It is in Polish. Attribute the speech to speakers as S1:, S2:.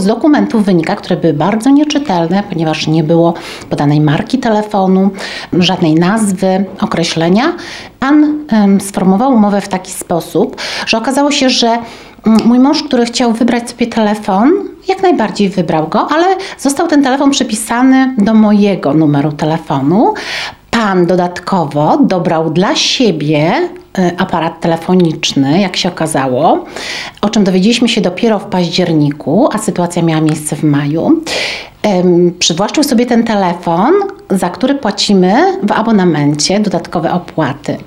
S1: Z dokumentów wynika, które były bardzo nieczytelne, ponieważ nie było podanej marki telefonu, żadnej nazwy, określenia. Pan sformułował umowę w taki sposób, że okazało się, że mój mąż, który chciał wybrać sobie telefon, jak najbardziej wybrał go, ale został ten telefon przypisany do mojego numeru telefonu. Pan dodatkowo dobrał dla siebie aparat telefoniczny, jak się okazało, o czym dowiedzieliśmy się dopiero w październiku, a sytuacja miała miejsce w maju. Przywłaszczył sobie ten telefon, za który płacimy w abonamencie dodatkowe opłaty.